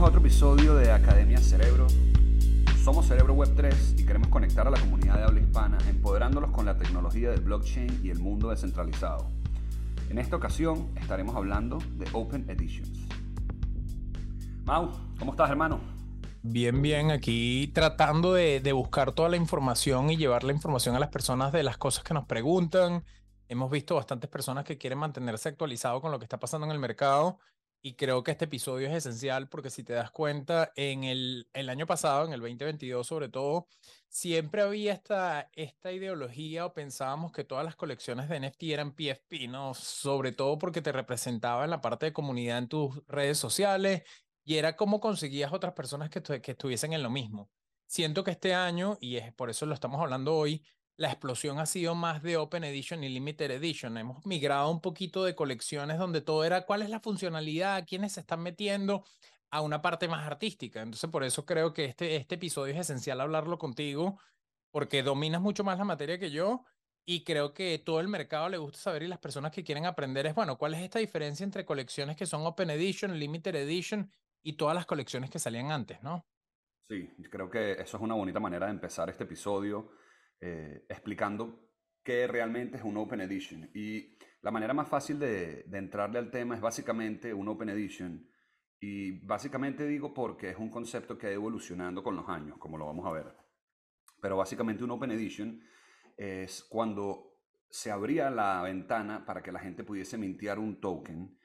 a otro episodio de Academia Cerebro. Somos Cerebro Web 3 y queremos conectar a la comunidad de habla hispana, empoderándolos con la tecnología del blockchain y el mundo descentralizado. En esta ocasión estaremos hablando de Open Editions. Mau, ¿cómo estás, hermano? Bien, bien, aquí tratando de buscar toda la información y llevar la información a las personas de las cosas que nos preguntan. Hemos visto bastantes personas que quieren mantenerse actualizados con lo que está pasando en el mercado y creo que este episodio es esencial porque si te das cuenta, en el año pasado, en el 2022 sobre todo, siempre había esta ideología o pensábamos que todas las colecciones de NFT eran PFP, ¿no? Sobre todo porque te representaba en la parte de comunidad en tus redes sociales y era cómo conseguías otras personas que estuviesen en lo mismo. Siento que este año, y es por eso lo estamos hablando hoy, la explosión ha sido más de Open Edition y Limited Edition. Hemos migrado un poquito de colecciones donde todo era cuál es la funcionalidad, quiénes se están metiendo, a una parte más artística. Entonces, por eso creo que este episodio es esencial hablarlo contigo, porque dominas mucho más la materia que yo. Y creo que todo el mercado le gusta saber y las personas que quieren aprender es, bueno, ¿cuál es esta diferencia entre colecciones que son Open Edition, Limited Edition y todas las colecciones que salían antes, ¿no? Sí, creo que eso es una bonita manera de empezar este episodio explicando qué realmente es un Open Edition. Y la manera más fácil de entrarle al tema es básicamente un Open Edition. Y básicamente digo porque es un concepto que ha ido evolucionando con los años, como lo vamos a ver. Pero básicamente un Open Edition es cuando se abría la ventana para que la gente pudiese mintear un token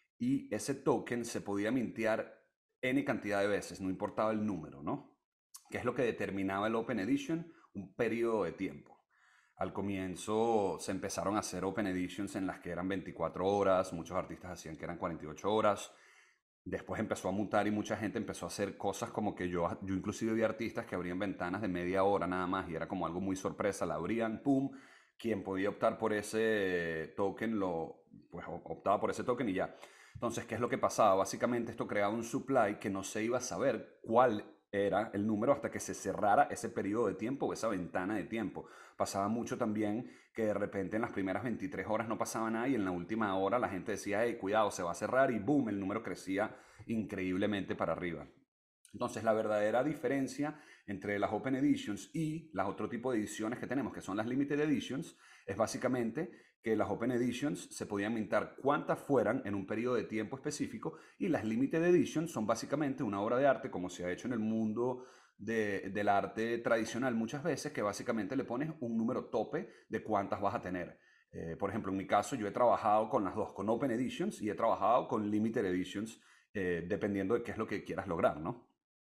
y ese token se podía mintear N cantidad de veces, no importaba el número, ¿no? ¿Qué es lo que determinaba el Open Edition? Un periodo de tiempo. Al comienzo se empezaron a hacer Open Editions en las que eran 24 horas, muchos artistas hacían que eran 48 horas. Después empezó a mutar y mucha gente empezó a hacer cosas como que yo inclusive vi artistas que abrían ventanas de media hora nada más y era como algo muy sorpresa, la abrían, pum, quien podía optar por ese token pues optaba por ese token y ya. Entonces, ¿qué es lo que pasaba? Básicamente esto creaba un supply que no se iba a saber cuál era el número hasta que se cerrara ese periodo de tiempo o esa ventana de tiempo. Pasaba mucho también que de repente en las primeras 23 horas no pasaba nada y en la última hora la gente decía, hey, cuidado, se va a cerrar y boom, el número crecía increíblemente para arriba. Entonces, la verdadera diferencia entre las Open Editions y las otro tipo de ediciones que tenemos, que son las Limited Editions, es básicamente que las Open Editions se podían mintar cuantas fueran en un periodo de tiempo específico y las Limited Editions son básicamente una obra de arte, como se ha hecho en el mundo del arte tradicional muchas veces, que básicamente le pones un número tope de cuántas vas a tener. Por ejemplo, en mi caso, yo he trabajado con las dos, con Open Editions y he trabajado con Limited Editions, dependiendo de qué es lo que quieras lograr, ¿no?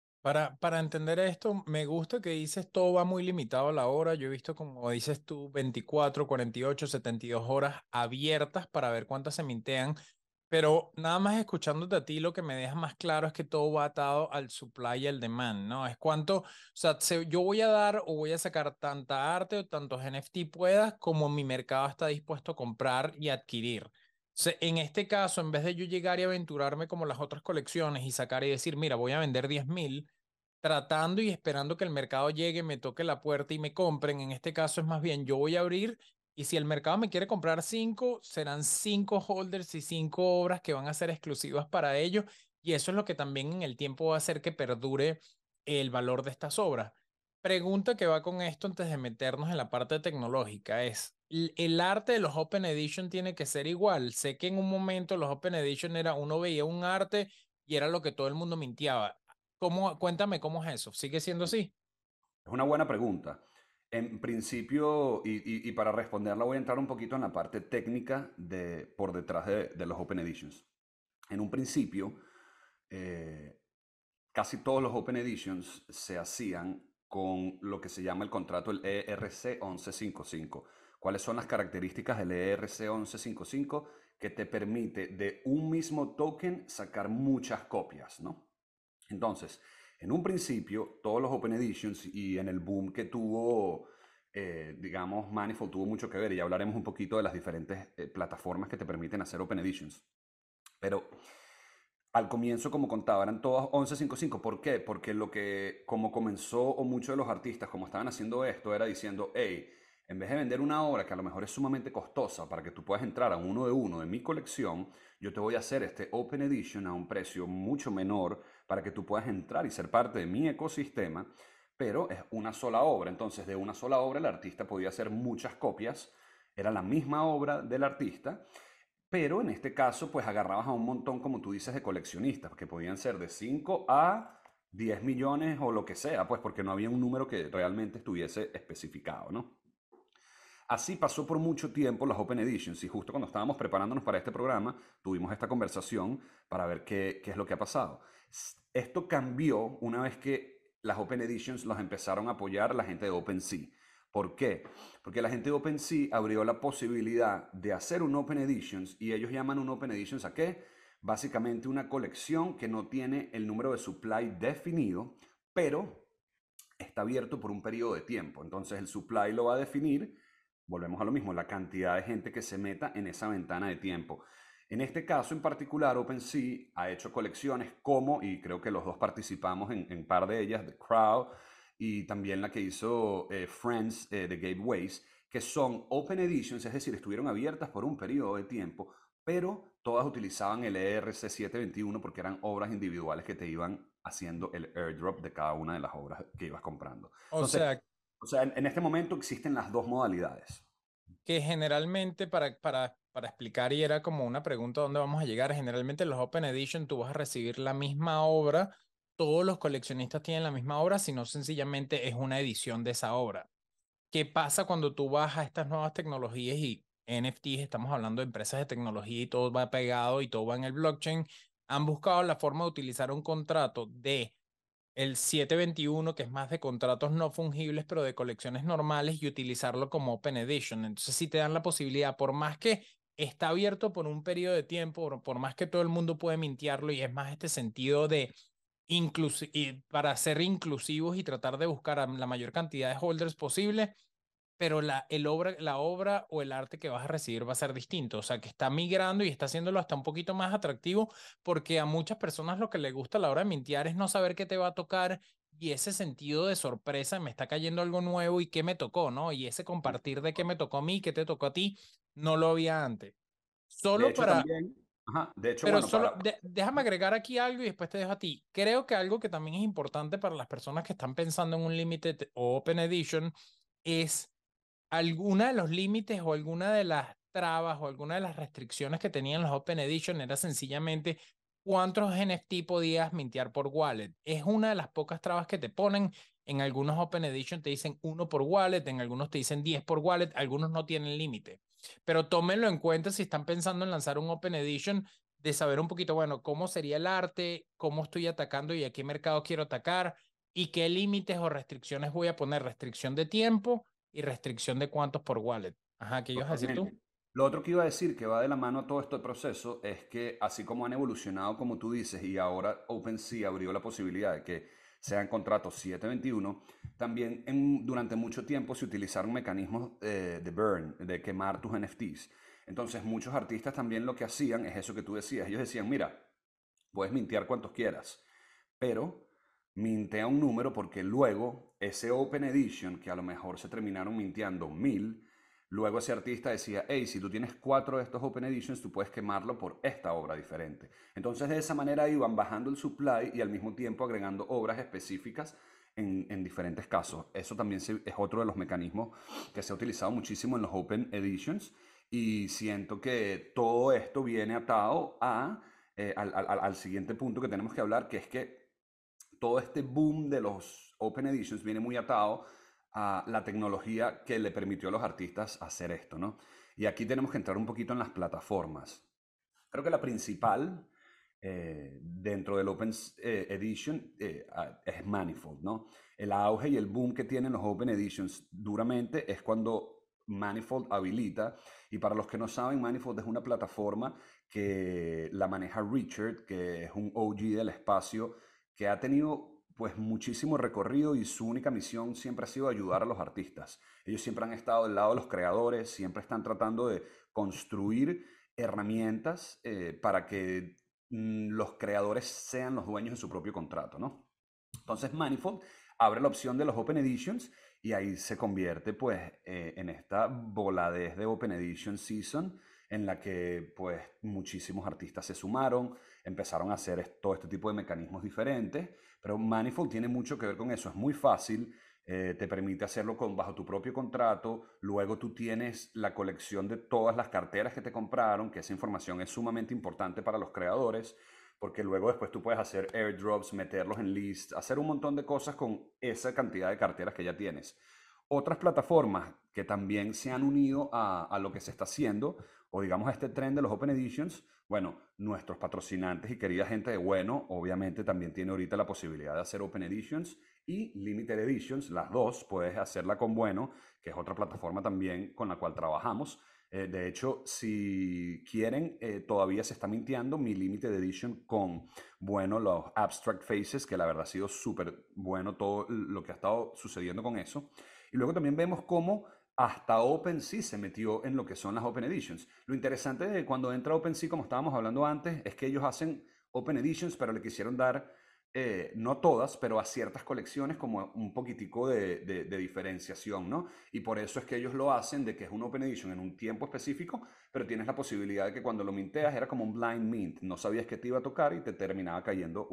Para entender esto, me gusta que dices todo va muy limitado a la hora. Yo he visto, como dices tú, 24, 48, 72 horas abiertas para ver cuántas se mintean. Pero nada más escuchándote a ti, lo que me deja más claro es que todo va atado al supply y al demand, ¿no? Es cuánto, o sea, yo voy a dar o voy a sacar tanta arte o tantos NFT puedas como mi mercado está dispuesto a comprar y adquirir. En este caso, en vez de yo llegar y aventurarme como las otras colecciones y sacar y decir, mira, voy a vender 10.000, tratando y esperando que el mercado llegue, me toque la puerta y me compren. En este caso es más bien, yo voy a abrir y si el mercado me quiere comprar cinco, serán cinco holders y cinco obras que van a ser exclusivas para ellos. Y eso es lo que también en el tiempo va a hacer que perdure el valor de estas obras. Pregunta que va con esto antes de meternos en la parte tecnológica es, ¿el arte de los Open Edition tiene que ser igual? Sé que en un momento los Open Edition era, uno veía un arte y era lo que todo el mundo mintiaba. Cuéntame cómo es eso. ¿Sigue siendo así? Es una buena pregunta. En principio, y para responderla voy a entrar un poquito en la parte técnica por detrás de los Open Editions. En un principio, eh, casi todos los Open Editions se hacían con lo que se llama el contrato, el ERC 1155. ¿Cuáles son las características del ERC 1155? Que te permite de un mismo token sacar muchas copias, ¿no? Entonces, en un principio, todos los Open Editions y en el boom que tuvo, digamos, Manifold tuvo mucho que ver y ya hablaremos un poquito de las diferentes plataformas que te permiten hacer Open Editions. Pero al comienzo, como contaba, eran todas 1155. ¿Por qué? Porque como comenzó, o muchos de los artistas, como estaban haciendo esto, era diciendo, hey, En vez de vender una obra que a lo mejor es sumamente costosa para que tú puedas entrar a uno de mi colección, yo te voy a hacer este Open Edition a un precio mucho menor para que tú puedas entrar y ser parte de mi ecosistema, pero es una sola obra. Entonces, de una sola obra el artista podía hacer muchas copias, era la misma obra del artista, pero en este caso, pues agarrabas a un montón, como tú dices, de coleccionistas, que podían ser de 5 a 10 millones o lo que sea, pues porque no había un número que realmente estuviese especificado, ¿no? Así pasó por mucho tiempo las Open Editions y justo cuando estábamos preparándonos para este programa tuvimos esta conversación para ver qué es lo que ha pasado. Esto cambió una vez que las Open Editions los empezaron a apoyar la gente de OpenSea. ¿Por qué? Porque la gente de OpenSea abrió la posibilidad de hacer un Open Editions y ellos llaman un Open Editions ¿a qué? Básicamente una colección que no tiene el número de supply definido, pero está abierto por un periodo de tiempo. Entonces el supply lo va a definir, volvemos a lo mismo, la cantidad de gente que se meta en esa ventana de tiempo. En este caso en particular, OpenSea ha hecho colecciones como, y creo que los dos participamos en par de ellas, The Crowd y también la que hizo Friends de Gateways, que son Open Editions, es decir, estuvieron abiertas por un periodo de tiempo, pero todas utilizaban el ERC-721 porque eran obras individuales que te iban haciendo el airdrop de cada una de las obras que ibas comprando. O Entonces, sea, o sea, en este momento existen las dos modalidades. que generalmente para explicar, y era como una pregunta dónde vamos a llegar, generalmente en los Open Edition tú vas a recibir la misma obra, todos los coleccionistas tienen la misma obra, sino sencillamente es una edición de esa obra. ¿Qué pasa cuando tú vas a estas nuevas tecnologías y NFTs, estamos hablando de empresas de tecnología y todo va pegado y todo va en el blockchain? Han buscado la forma de utilizar un contrato de el 721, que es más de contratos no fungibles, pero de colecciones normales, y utilizarlo como Open Edition. Entonces, si te dan la posibilidad, por más que está abierto por un periodo de tiempo, por más que todo el mundo puede mintearlo, y es más este sentido de y para ser inclusivos y tratar de buscar a la mayor cantidad de holders posible, pero la obra o el arte que vas a recibir va a ser distinto. O sea, que está migrando y está haciéndolo hasta un poquito más atractivo, porque a muchas personas lo que les gusta a la hora de mintear es no saber qué te va a tocar y ese sentido de sorpresa, me está cayendo algo nuevo y qué me tocó, ¿no? Y ese compartir de qué me tocó a mí, qué te tocó a ti, no lo había antes. De Solo hecho, para, también, ajá, de hecho, pero bueno, solo, para... déjame agregar aquí algo y después te dejo a ti. Creo que algo que también es importante para las personas que están pensando en un Limited o Open Edition es alguna de los límites o alguna de las trabas o alguna de las restricciones que tenían los Open Edition era sencillamente cuántos NFT podías mintear por wallet. Es una de las pocas trabas que te ponen. En algunos Open Edition te dicen uno por wallet, en algunos te dicen 10 por wallet, algunos no tienen límite. Pero tómenlo en cuenta si están pensando en lanzar un Open Edition, de saber un poquito, bueno, cómo sería el arte, cómo estoy atacando y a qué mercado quiero atacar y qué límites o restricciones voy a poner. Restricción de tiempo y restricción de cuántos por wallet. Ajá, ¿qué ibas a decir tú? Totalmente. Lo otro que iba a decir que va de la mano a todo este proceso es que así como han evolucionado, como tú dices, y ahora OpenSea abrió la posibilidad de que sean contratos 721, también durante mucho tiempo se utilizaron mecanismos de burn, de quemar tus NFTs. Entonces muchos artistas también lo que hacían es eso que tú decías. Ellos decían, mira, puedes mintear cuantos quieras, pero mintea un número porque luego ese Open Edition, que a lo mejor se terminaron minteando 1000, luego ese artista decía, hey, si tú tienes 4 de estos Open Editions, tú puedes quemarlo por esta obra diferente. Entonces de esa manera iban bajando el supply y al mismo tiempo agregando obras específicas en diferentes casos. Eso también es otro de los mecanismos que se ha utilizado muchísimo en los Open Editions y siento que todo esto viene atado al siguiente punto que tenemos que hablar, que es que todo este boom de los Open Editions viene muy atado a la tecnología que le permitió a los artistas hacer esto, ¿no? Y aquí tenemos que entrar un poquito en las plataformas. Creo que la principal dentro del Open Edition es Manifold, ¿no? El auge y el boom que tienen los Open Editions duramente es cuando Manifold habilita, y para los que no saben, Manifold es una plataforma que la maneja Richard, que es un OG del espacio, que ha tenido pues muchísimo recorrido y su única misión siempre ha sido ayudar a los artistas. Ellos siempre han estado del lado de los creadores, siempre están tratando de construir herramientas para que los creadores sean los dueños de su propio contrato, ¿no? Entonces Manifold abre la opción de los Open Editions y ahí se convierte pues en esta voladez de Open Edition Season en la que pues muchísimos artistas se sumaron, empezaron a hacer todo este tipo de mecanismos diferentes, pero Manifold tiene mucho que ver con eso, es muy fácil, te permite hacerlo bajo tu propio contrato, luego tú tienes la colección de todas las carteras que te compraron, que esa información es sumamente importante para los creadores, porque luego después tú puedes hacer airdrops, meterlos en list, hacer un montón de cosas con esa cantidad de carteras que ya tienes. Otras plataformas que también se han unido a lo que se está haciendo, o digamos a este tren de los Open Editions, bueno, nuestros patrocinantes y querida gente de Bueno, obviamente también tiene ahorita la posibilidad de hacer Open Editions y Limited Editions, las dos, puedes hacerla con Bueno, que es otra plataforma también con la cual trabajamos. De hecho, si quieren, todavía se está mintiendo mi Limited Edition con, bueno, los Abstract Faces, que la verdad ha sido súper bueno todo lo que ha estado sucediendo con eso. Y luego también vemos cómo hasta OpenSea se metió en lo que son las Open Editions. Lo interesante de cuando entra OpenSea, como estábamos hablando antes, es que ellos hacen Open Editions, pero le quisieron dar, no todas, pero a ciertas colecciones como un poquitico de diferenciación, ¿no? Y por eso es que ellos lo hacen de que es un Open Edition en un tiempo específico, pero tienes la posibilidad de que cuando lo minteas era como un blind mint, no sabías que te iba a tocar y te terminaba cayendo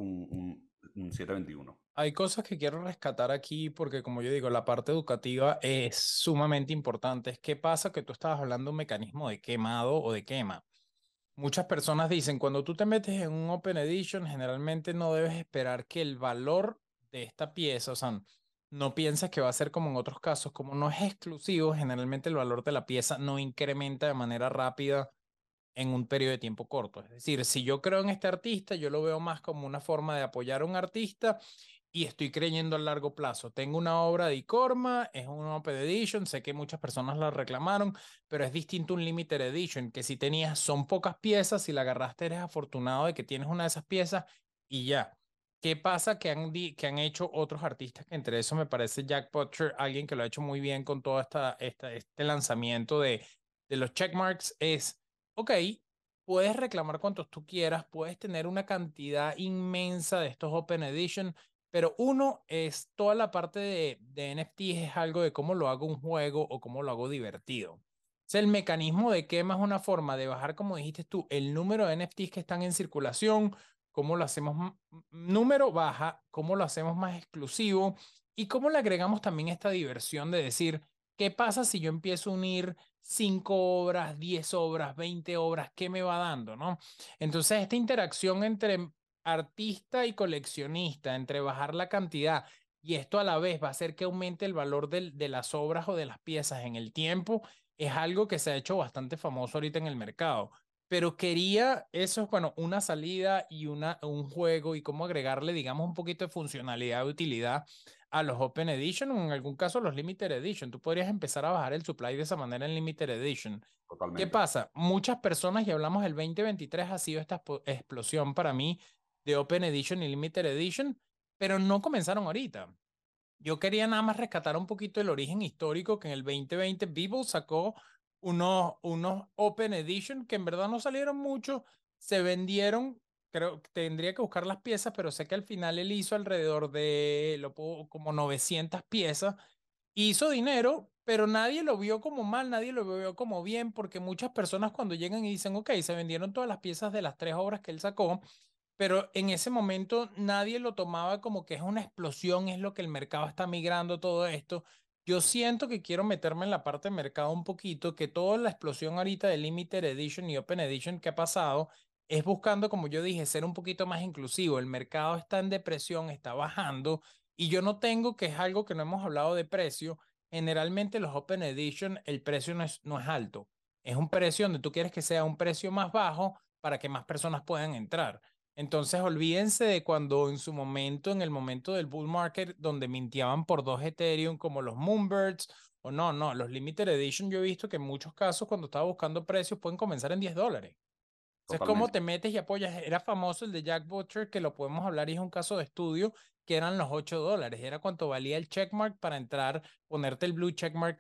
un 721. Hay cosas que quiero rescatar aquí porque, como yo digo, la parte educativa es sumamente importante. Es qué pasa que tú estabas hablando de un mecanismo de quemado o de quema. Muchas personas dicen, cuando tú te metes en un Open Edition, generalmente no debes esperar que el valor de esta pieza, o sea, no piensas que va a ser como en otros casos, como no es exclusivo, generalmente el valor de la pieza no incrementa de manera rápida en un periodo de tiempo corto. Es decir, si yo creo en este artista, yo lo veo más como una forma de apoyar a un artista y estoy creyendo a largo plazo. Tengo una obra de Icorma, es un Open Edition, sé que muchas personas la reclamaron, pero es distinto un Limited Edition, que si tenías, son pocas piezas, si la agarraste eres afortunado de que tienes una de esas piezas y ya. ¿Qué pasa que han hecho otros artistas? Que entre eso me parece Jack Butcher, alguien que lo ha hecho muy bien con todo este lanzamiento de los checkmarks, es, ok, puedes reclamar cuantos tú quieras, puedes tener una cantidad inmensa de estos Open Edition, pero uno es toda la parte de NFTs es algo de cómo lo hago un juego o cómo lo hago divertido. O sea, el mecanismo de quema es una forma de bajar, como dijiste tú, el número de NFTs que están en circulación, cómo lo hacemos número baja, cómo lo hacemos más exclusivo y cómo le agregamos también esta diversión de decir, ¿qué pasa si yo empiezo a unir 5 obras, 10 obras, 20 obras? ¿Qué me va dando, no? Entonces, esta interacción entre artista y coleccionista, entre bajar la cantidad y esto a la vez va a hacer que aumente el valor de las obras o de las piezas en el tiempo, es algo que se ha hecho bastante famoso ahorita en el mercado. Pero quería, eso es, bueno, una salida y un juego y cómo agregarle, digamos, un poquito de funcionalidad, de utilidad a los Open Edition o en algún caso los Limited Edition. Tú podrías empezar a bajar el supply de esa manera en Limited Edition. ¿Qué Totalmente. pasa? Muchas personas, y hablamos del 2023, ha sido esta explosión para mí de Open Edition y Limited Edition, pero no comenzaron ahorita. Yo quería nada más rescatar un poquito el origen histórico que en el 2020 Beeple sacó unos Open Edition que en verdad no salieron mucho, se vendieron, creo que tendría que buscar las piezas, pero sé que al final él hizo alrededor de como 900 piezas, hizo dinero, pero nadie lo vio como mal, nadie lo vio como bien, porque muchas personas cuando llegan y dicen, ok, se vendieron todas las piezas de las 3 obras que él sacó, pero en ese momento nadie lo tomaba como que es una explosión, es lo que el mercado está migrando, todo esto. Yo siento que quiero meterme en la parte de mercado un poquito, que toda la explosión ahorita de Limited Edition y Open Edition que ha pasado es buscando, como yo dije, ser un poquito más inclusivo. El mercado está en depresión, está bajando y yo no tengo, que es algo que no hemos hablado de precio. Generalmente los Open Edition, el precio no es alto. Es un precio donde tú quieres que sea un precio más bajo para que más personas puedan entrar. Entonces, olvídense de cuando en su momento, en el momento del bull market, donde mintiaban por 2 Ethereum, como los Moonbirds, o no, los Limited Edition, yo he visto que en muchos casos, cuando estaba buscando precios, pueden comenzar en $10. Entonces, ¿cómo Totalmente. te metes y apoyas? Era famoso el de Jack Butcher, que lo podemos hablar y es un caso de estudio, que eran los $8. Era cuánto valía el checkmark para entrar, ponerte el blue checkmark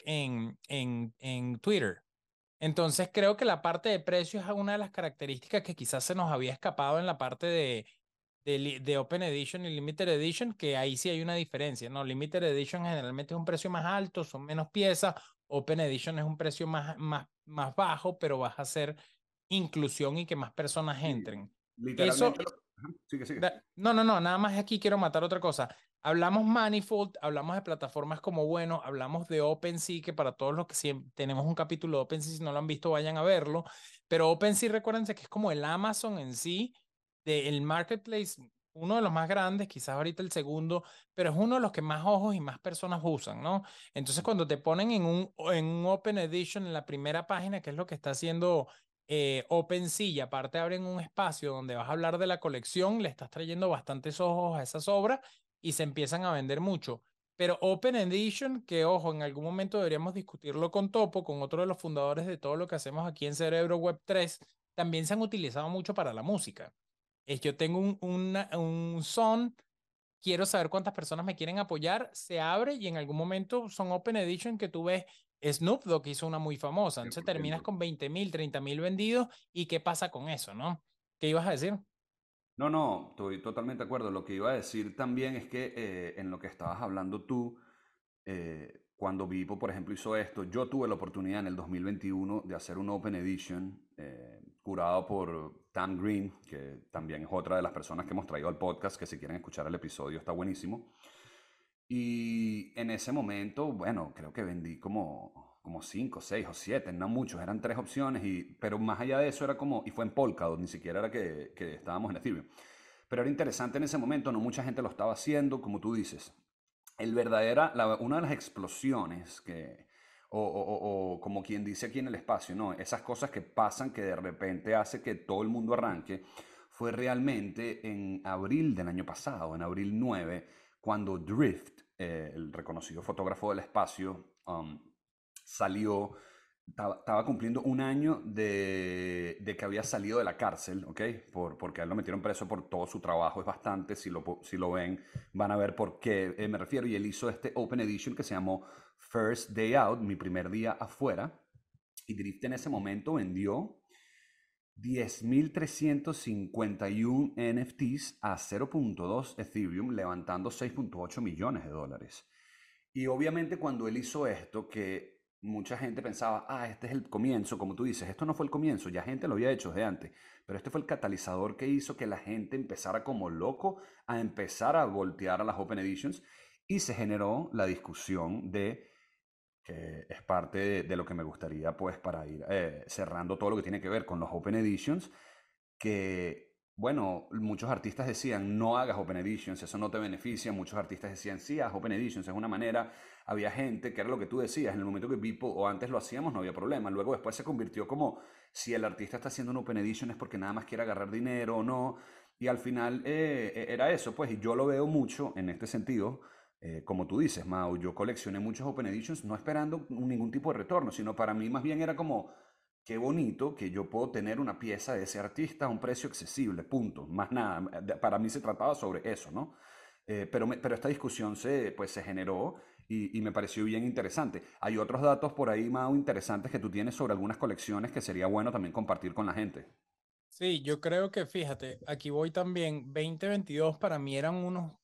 en Twitter. Entonces creo que la parte de precio es una de las características que quizás se nos había escapado en la parte de Open Edition y Limited Edition, que ahí sí hay una diferencia, ¿no? Limited Edition generalmente es un precio más alto, son menos piezas. Open Edition es un precio más bajo, pero vas a hacer inclusión y que más personas Sí, entren. Eso, literalmente. Ajá, sigue, sigue. no, nada más aquí quiero matar otra cosa. Hablamos Manifold, hablamos de plataformas como bueno, hablamos de OpenSea, que para todos los que tenemos un capítulo de OpenSea, si no lo han visto, vayan a verlo. Pero OpenSea, recuérdense que es como el Amazon en sí, del marketplace, uno de los más grandes, quizás ahorita el segundo, pero es uno de los que más ojos y más personas usan, ¿no? Entonces, cuando te ponen en un Open Edition en la primera página, que es lo que está haciendo OpenSea, y aparte abren un espacio donde vas a hablar de la colección, le estás trayendo bastantes ojos a esas obras y se empiezan a vender mucho. Pero Open Edition, que ojo, en algún momento deberíamos discutirlo con Topo, con otro de los fundadores de todo lo que hacemos aquí en Cerebro Web 3, también se han utilizado mucho para la música. Yo tengo un son, quiero saber cuántas personas me quieren apoyar, se abre y en algún momento son Open Edition que tú ves. Snoop Dogg hizo una muy famosa, entonces terminas 100%. con 20.000, 30.000 vendidos y qué pasa con eso, ¿no? ¿Qué ibas a decir? No, no, estoy totalmente de acuerdo. Lo que iba a decir también es que en lo que estabas hablando tú, cuando Vipo, por ejemplo, hizo esto, yo tuve la oportunidad en el 2021 de hacer un Open Edition curado por Tam Green, que también es otra de las personas que hemos traído al podcast, que si quieren escuchar el episodio está buenísimo. Y en ese momento, bueno, creo que vendí como 5, 6 o 7, no muchos, eran 3 opciones, pero más allá de eso era como, y fue en Polkadot, ni siquiera era que estábamos en Ethereum. Pero era interesante en ese momento, no mucha gente lo estaba haciendo, como tú dices. Una de las explosiones o como quien dice aquí en el espacio, ¿no? Esas cosas que pasan que de repente hace que todo el mundo arranque, fue realmente en abril del año pasado, en abril 9 cuando Drift, el reconocido fotógrafo del espacio, salió, estaba cumpliendo un año de que había salido de la cárcel, ¿ok? Porque a él lo metieron preso por todo su trabajo, es bastante, si lo ven, van a ver por qué me refiero. Y él hizo este Open Edition que se llamó First Day Out, mi primer día afuera, y Drift en ese momento vendió 10.351 NFTs a 0.2 Ethereum, levantando 6.8 millones de dólares. Y obviamente cuando él hizo esto, que mucha gente pensaba, este es el comienzo, como tú dices, esto no fue el comienzo, ya gente lo había hecho desde antes, pero este fue el catalizador que hizo que la gente empezara como loco a empezar a voltear a las Open Editions y se generó la discusión que es parte de lo que me gustaría pues para ir cerrando todo lo que tiene que ver con los Open Editions, que, bueno, muchos artistas decían, no hagas Open Editions, eso no te beneficia. Muchos artistas decían, sí, haz Open Editions, es una manera. Había gente que era lo que tú decías, en el momento que Beeple, o antes lo hacíamos, no había problema. Luego después se convirtió como, si el artista está haciendo un Open Edition es porque nada más quiere agarrar dinero o no. Y al final era eso, pues, y yo lo veo mucho en este sentido. Como tú dices, Mau, yo coleccioné muchos Open Editions no esperando ningún tipo de retorno, sino para mí más bien era como, qué bonito que yo puedo tener una pieza de ese artista a un precio accesible, punto. Más nada, para mí se trataba sobre eso, ¿no? Pero esta discusión pues, se generó y me pareció bien interesante. Hay otros datos por ahí, Mau, interesantes que tú tienes sobre algunas colecciones que sería bueno también compartir con la gente. Sí, yo creo que fíjate, aquí voy también, 2022 para mí eran unos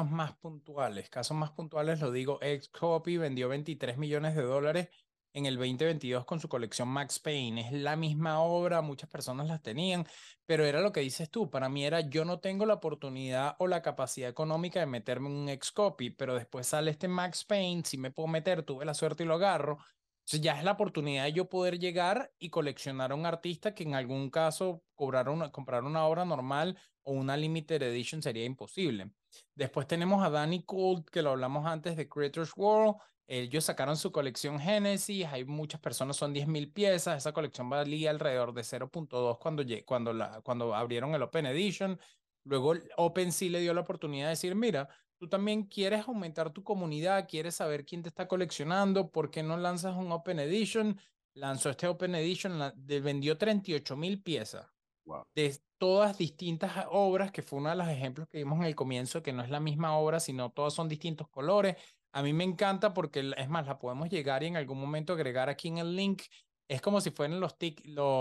casos más puntuales, lo digo, Xcopy vendió 23 millones de dólares en el 2022 con su colección Max Payne, es la misma obra, muchas personas las tenían, pero era lo que dices tú, para mí era yo no tengo la oportunidad o la capacidad económica de meterme en un Xcopy, pero después sale este Max Payne, si me puedo meter, tuve la suerte y lo agarro. Entonces ya es la oportunidad de yo poder llegar y coleccionar a un artista que en algún caso comprar una obra normal o una limited edition sería imposible. Después tenemos a Danny Gould, que lo hablamos antes de Creators World. Ellos sacaron su colección Genesis, hay muchas personas, son 10.000 piezas. Esa colección valía alrededor de 0.2 cuando abrieron el Open Edition. Luego OpenSea le dio la oportunidad de decir, mira, tú también quieres aumentar tu comunidad, quieres saber quién te está coleccionando, ¿por qué no lanzas un Open Edition? Lanzó este Open Edition, vendió 38.000 piezas Wow. de todas distintas obras, que fue uno de los ejemplos que vimos en el comienzo, que no es la misma obra, sino todas son distintos colores. A mí me encanta porque, es más, la podemos llegar y en algún momento agregar aquí en el link. Es como si fueran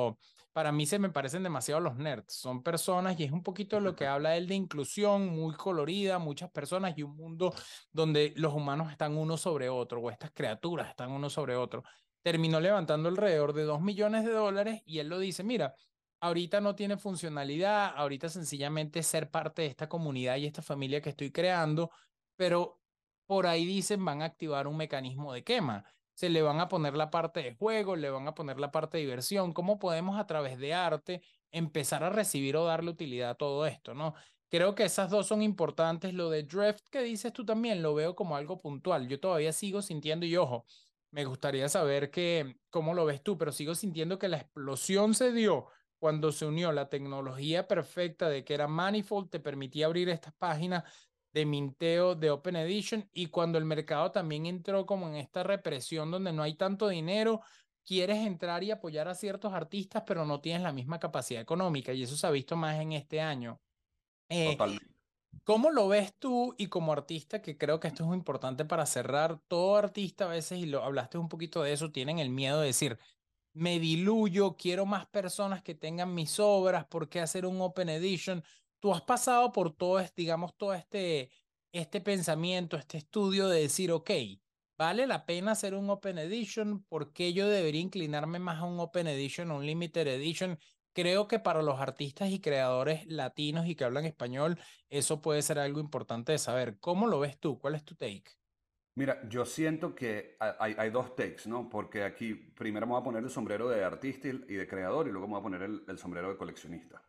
para mí se me parecen demasiado los nerds. Son personas y es un poquito lo que habla él de inclusión muy colorida, muchas personas y un mundo donde los humanos están uno sobre otro o estas criaturas están uno sobre otro. Terminó levantando alrededor de $2 millones y él lo dice, mira, ahorita no tiene funcionalidad, ahorita sencillamente ser parte de esta comunidad y esta familia que estoy creando, pero por ahí dicen van a activar un mecanismo de quema. Se le van a poner la parte de juego, le van a poner la parte de diversión. ¿Cómo podemos a través de arte empezar a recibir o darle utilidad a todo esto, no? Creo que esas dos son importantes. Lo de Drift que dices tú también lo veo como algo puntual. Yo todavía sigo sintiendo, y ojo, me gustaría saber cómo lo ves tú, pero sigo sintiendo que la explosión se dio cuando se unió la tecnología perfecta de que era Manifold, te permitía abrir estas páginas de minteo de Open Edition y cuando el mercado también entró como en esta represión donde no hay tanto dinero, quieres entrar y apoyar a ciertos artistas, pero no tienes la misma capacidad económica y eso se ha visto más en este año. Eh, Totalmente. ¿Cómo lo ves tú y como artista, que creo que esto es muy importante para cerrar, todo artista a veces, y lo hablaste un poquito de eso, tienen el miedo de decir, me diluyo, quiero más personas que tengan mis obras, ¿por qué hacer un Open Edition? Tú has pasado por todo, digamos, todo este pensamiento, este estudio de decir, ok, ¿vale la pena hacer un Open Edition? ¿Por qué yo debería inclinarme más a un Open Edition, a un Limited Edition? Creo que para los artistas y creadores latinos y que hablan español, eso puede ser algo importante de saber. ¿Cómo lo ves tú? ¿Cuál es tu take? Mira, yo siento que hay dos takes, ¿no? Porque aquí primero me voy a poner el sombrero de artista y de creador y luego me voy a poner el sombrero de coleccionista.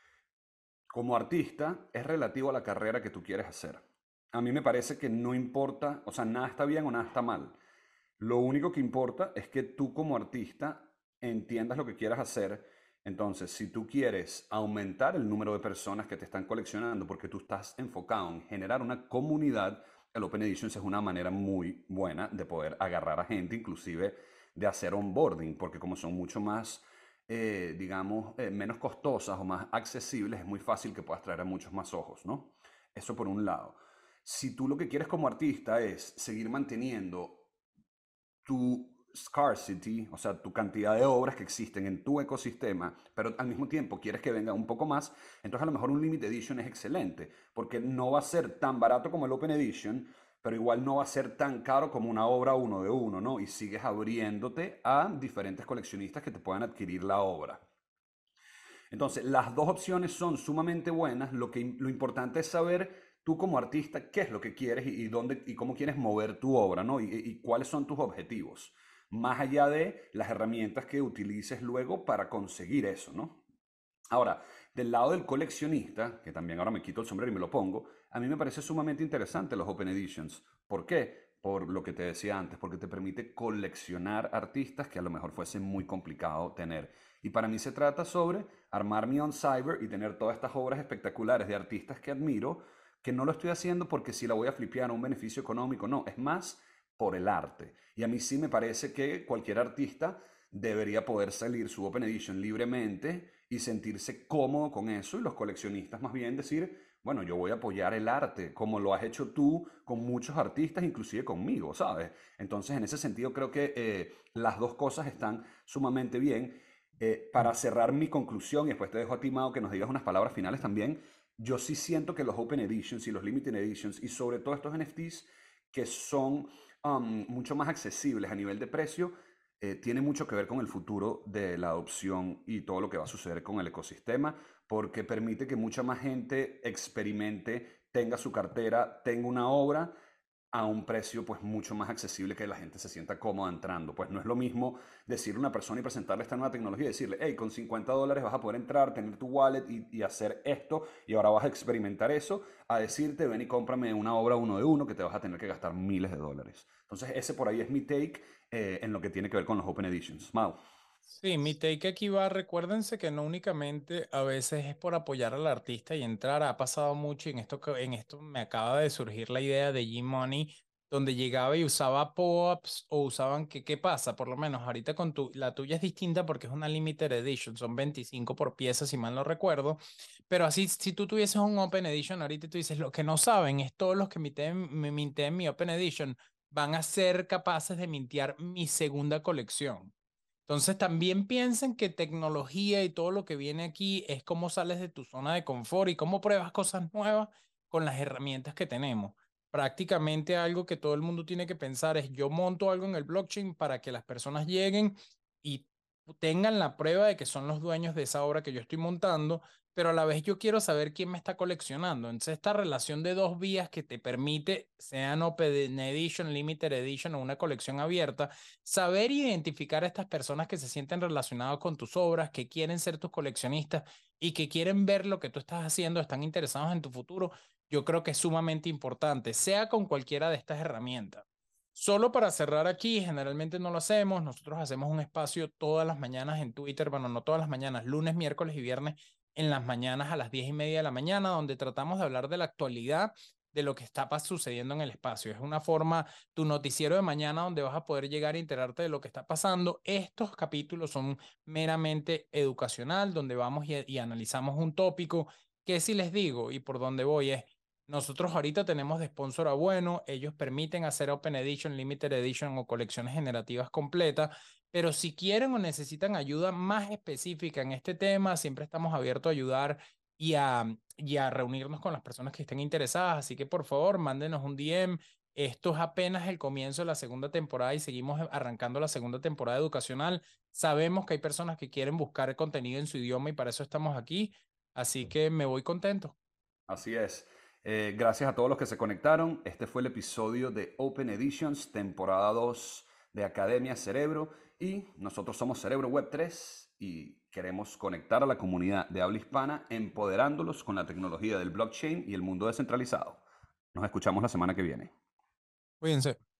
Como artista es relativo a la carrera que tú quieres hacer. A mí me parece que no importa, o sea, nada está bien o nada está mal. Lo único que importa es que tú como artista entiendas lo que quieras hacer. Entonces, si tú quieres aumentar el número de personas que te están coleccionando porque tú estás enfocado en generar una comunidad, el Open Editions es una manera muy buena de poder agarrar a gente, inclusive de hacer onboarding, porque como son mucho más, digamos, menos costosas o más accesibles, es muy fácil que puedas traer a muchos más ojos, ¿no? Eso por un lado. Si tú lo que quieres como artista es seguir manteniendo tu scarcity, o sea, tu cantidad de obras que existen en tu ecosistema, pero al mismo tiempo quieres que venga un poco más, entonces a lo mejor un Limited Edition es excelente, porque no va a ser tan barato como el Open Edition, pero igual no va a ser tan caro como una obra uno de uno, ¿no? Y sigues abriéndote a diferentes coleccionistas que te puedan adquirir la obra. Entonces, las dos opciones son sumamente buenas. Lo importante es saber tú como artista qué es lo que quieres y dónde y cómo quieres mover tu obra, ¿no? Y cuáles son tus objetivos, más allá de las herramientas que utilices luego para conseguir eso, ¿no? Ahora, del lado del coleccionista, que también ahora me quito el sombrero y me lo pongo, a mí me parece sumamente interesante los Open Editions. ¿Por qué? Por lo que te decía antes, porque te permite coleccionar artistas que a lo mejor fuese muy complicado tener. Y para mí se trata sobre armar mi on cyber y tener todas estas obras espectaculares de artistas que admiro, que no lo estoy haciendo porque si la voy a flipear a un beneficio económico, no, es más por el arte. Y a mí sí me parece que cualquier artista debería poder salir su Open Edition libremente y sentirse cómodo con eso y los coleccionistas más bien decir, bueno, yo voy a apoyar el arte como lo has hecho tú con muchos artistas, inclusive conmigo, ¿sabes? Entonces, en ese sentido, creo que las dos cosas están sumamente bien. Para cerrar mi conclusión, y después te dejo a ti, Mao, que nos digas unas palabras finales también, yo sí siento que los Open Editions y los Limited Editions, y sobre todo estos NFTs, que son mucho más accesibles a nivel de precio, tiene mucho que ver con el futuro de la adopción y todo lo que va a suceder con el ecosistema, porque permite que mucha más gente experimente, tenga su cartera, tenga una obra a un precio pues mucho más accesible que la gente se sienta cómoda entrando. Pues no es lo mismo decirle a una persona y presentarle esta nueva tecnología y decirle, hey, con $50 vas a poder entrar, tener tu wallet y hacer esto y ahora vas a experimentar eso, a decirte, ven y cómprame una obra uno de uno que te vas a tener que gastar miles de dólares. Entonces ese por ahí es mi take en lo que tiene que ver con los Open Editions. Mau. Sí, mi take aquí va, recuérdense que no únicamente a veces es por apoyar al artista y entrar, ha pasado mucho y en esto me acaba de surgir la idea de G-Money, donde llegaba y usaba pop-ups o usaban, ¿qué pasa? Por lo menos ahorita la tuya es distinta porque es una limited edition, son 25 por pieza si mal no recuerdo, pero así si tú tuvieses un Open Edition, ahorita tú dices, lo que no saben es todos los que me minteen mi Open Edition van a ser capaces de mintear mi segunda colección. Entonces también piensen que tecnología y todo lo que viene aquí es cómo sales de tu zona de confort y cómo pruebas cosas nuevas con las herramientas que tenemos. Prácticamente algo que todo el mundo tiene que pensar es yo monto algo en el blockchain para que las personas lleguen y tengan la prueba de que son los dueños de esa obra que yo estoy montando, pero a la vez yo quiero saber quién me está coleccionando. Entonces, esta relación de dos vías que te permite, sean Open Edition, Limited Edition o una colección abierta, saber identificar a estas personas que se sienten relacionadas con tus obras, que quieren ser tus coleccionistas y que quieren ver lo que tú estás haciendo, están interesados en tu futuro, yo creo que es sumamente importante, sea con cualquiera de estas herramientas. Solo para cerrar aquí, generalmente no lo hacemos. Nosotros hacemos un espacio todas las mañanas en Twitter, bueno, no todas las mañanas, lunes, miércoles y viernes en las mañanas a las 10:30 de la mañana, donde tratamos de hablar de la actualidad, de lo que está sucediendo en el espacio. Es una forma, tu noticiero de mañana, donde vas a poder llegar a enterarte de lo que está pasando. Estos capítulos son meramente educacional, donde vamos y analizamos un tópico que si les digo y por dónde voy es nosotros ahorita tenemos de sponsor a Bueno, ellos permiten hacer Open Edition, Limited Edition o colecciones generativas completas, pero si quieren o necesitan ayuda más específica en este tema, siempre estamos abiertos a ayudar y a reunirnos con las personas que estén interesadas, así que por favor, mándenos un DM. Esto es apenas el comienzo de la segunda temporada y seguimos arrancando la segunda temporada educacional. Sabemos que hay personas que quieren buscar contenido en su idioma y para eso estamos aquí, así que me voy contento. Así es. Gracias a todos los que se conectaron. Este fue el episodio de Open Editions, temporada 2 de Academia Cerebro. Y nosotros somos Cerebro Web 3 y queremos conectar a la comunidad de habla hispana, empoderándolos con la tecnología del blockchain y el mundo descentralizado. Nos escuchamos la semana que viene. Cuídense.